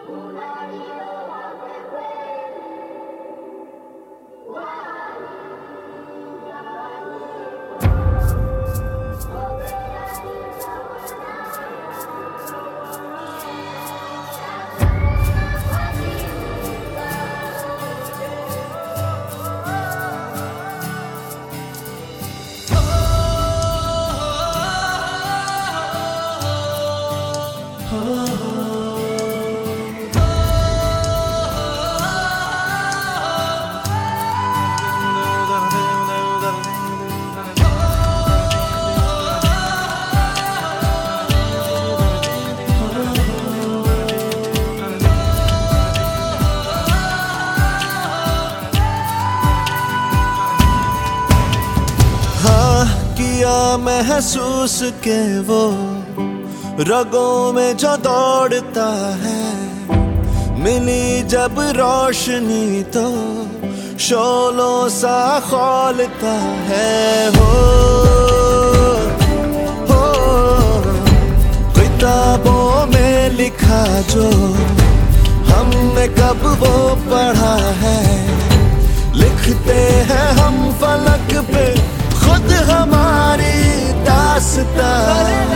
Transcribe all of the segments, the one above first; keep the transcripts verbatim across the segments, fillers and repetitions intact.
महसूस के वो रगों में जो दौड़ता है, मिली जब रोशनी तो शोलों सा खौलता है। हो हो किताबों में लिखा जो हमने कब वो पढ़ा है, लिखते हैं हम फलक पे खुद हमारी दास्तां।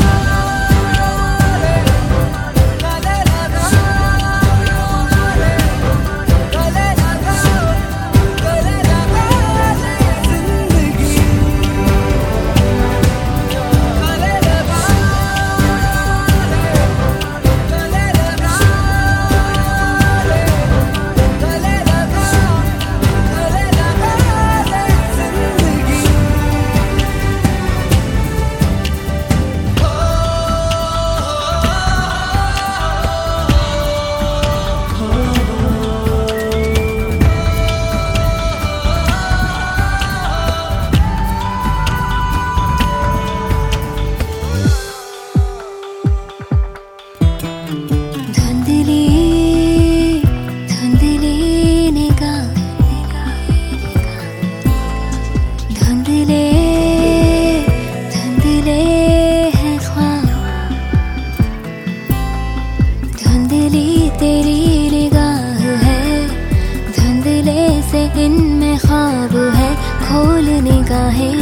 इनमें ख्वाब है खोल निगाहें,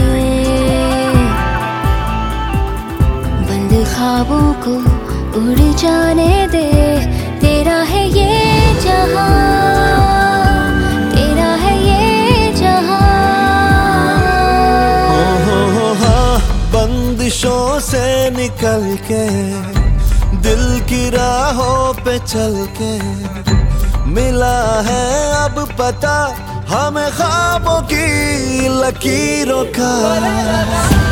बंद ख्वाबों को उड़ जाने दे। तेरा है ये जहां, तेरा है ये जहां। हो हो हो हाँ, बंदिशों से निकल के दिल की राहों पे चल के मिला है अब पता हमें ख्वाबों की लकीरों का।